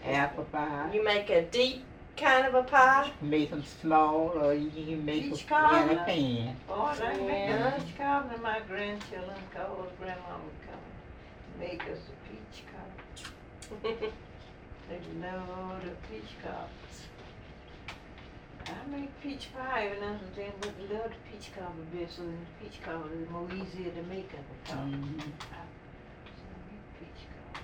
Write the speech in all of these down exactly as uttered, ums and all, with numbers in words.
apple pie. You make a deep kind of a pie? Make them small, or you can make Peach them in a cobbler. pan. Boy, I can make Yeah. a peach cobbler. My grandchildren call grandma would come make us a peach cobbler. They love the peach cobblers. I make peach pie every now and then, but I love the peach cobbler best. So the peach cobbler is more easier to make than the cobbler. Mhm. So I make peach cobbler.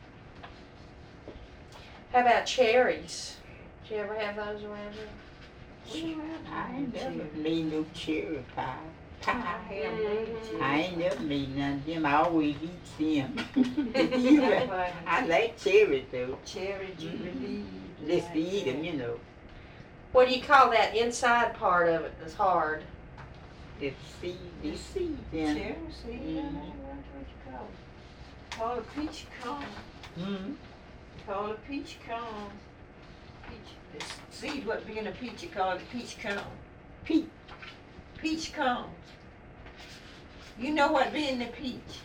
How about cherries? Did you ever have those around here? We don't have I no ain't never cherry. made no cherry pie. I Pie. have made cherry. I ain't never made none of them. I always eat them. I I like cherries though. Cherry jubilee. Just to eat them, you know. What do you call that inside part of it that's hard? The seed, the seed, yeah. Cherry seed, I don't know what you call it. Call it peach cone. Mm-hmm. Call it peach cone. Peach, the seed what being a peach, you call it peach cone. Peach. Peach cones. You know what being the peach?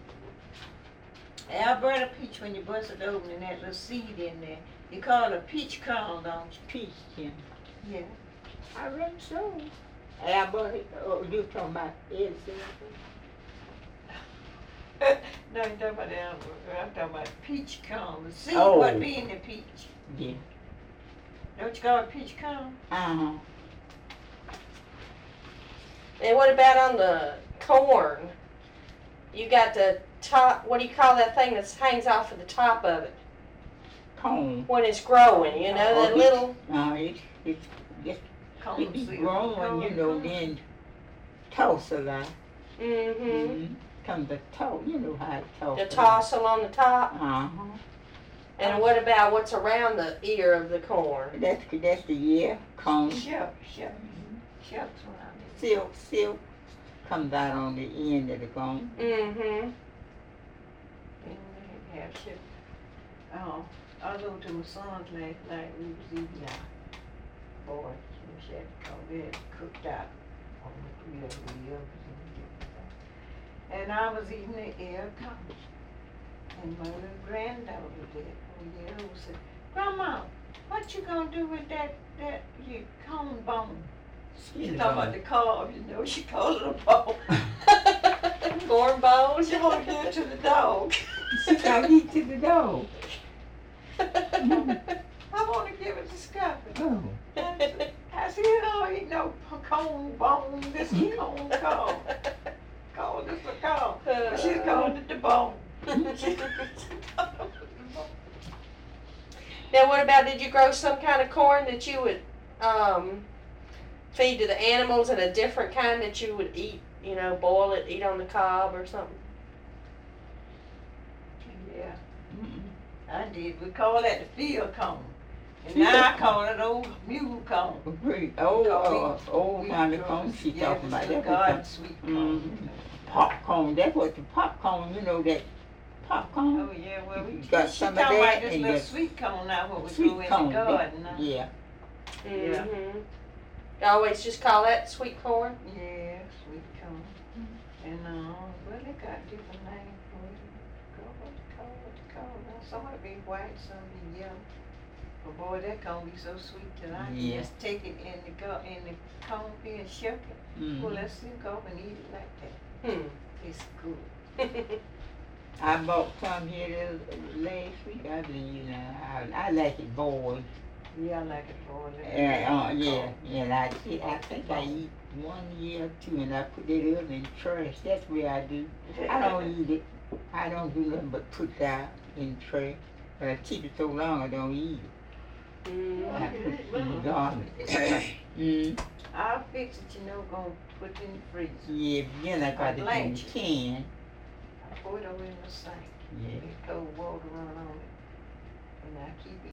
Alberta peach, when you bust it open and that little seed in there, you call it a peach cone, don't Peach, yeah. you? Yeah. I reckon so. Alberta, oh, you talking about Ed No, you're talking about the Alberta. I'm talking about peach cone. The seed Oh. what being the peach. Yeah. Don't you call it peach cone? Uh-huh. And what about on the corn? You got the top, what do you call that thing that hangs off of the top of it Cone. when it's growing, you know, Oh, that it's- little, Uh, it's, it's, it's, Cone it be seed. growing, you know, Cone. then toss a lot. mm-hmm, Mm-hmm. Come the toss, you know how it toss. the tassel on the top. Uh-huh. And what about what's around the ear of the corn? That's, that's the year, cone. Shuck, shuck. Shucks what I mean. Silk, silk comes out on the end of the cone. Mm-hmm. Yeah, shit. Oh, I was over to my son's last night. We was eating uh, boy, some shit called it cooked out on the grill. The ovens and everything. And I was eating the air cone. And my little granddaughter did, a year old, said, "Grandma, what you gonna do with that that your cone bone?" She Skin talking about bone. the carb, you know. She called it a bone. Corn bones. She wanna give it to the dog. She got eat to the dog. I want to give it to Scuffy. Oh. I said, you don't eat no cone bone. This is cone cone. Call this a cone. But she called it the bone. She called it the bone. Now, what about, did you grow some kind of corn that you would um, feed to the animals and a different kind that you would eat, you know, boil it, eat on the cob or something? Yeah, Mm-mm. I did. We call that the field cone. And now I call it old mule cone. Great. Oh, oh, oh, We kind of grow- cone she yeah, talking about. it's a That garden was sweet the cone. popcorn. That's what the popcorn, you know, that popcorn. Oh yeah, well we You got she some talking of about that this and little the sweet cone now what we Sweet grew in corn. the garden. now. Yeah. Yeah. Mm-hmm. You always just call that sweet corn? Yeah, sweet cone. And uh, well, they got different names for it. Girl, what they call, what they call it? Now, some of it be white, some be yellow. But boy, that cone be so sweet that I can Yeah. just take it in the go in the cone here and shuck it. Mm. Well, let's sink off and eat it like that. Hmm. It's good. I bought some here the last week. I believe you know. I, I like it boiled. Yeah, I like it boiled. Yeah, uh, yeah, yeah. And I, thi- I think I eat one year or two, and I put it up in trash. That's where I do. I don't eat it. I don't do nothing but put it out in trash. But I keep it so long, I don't eat it. Mm. I put it in the garden. mm. I'll fix it, you know, gonna put it in the freezer. Yeah, then I got it in Blanch the it. can. I pour it over in the sink. Yeah. Let cold water run on it. And I keep it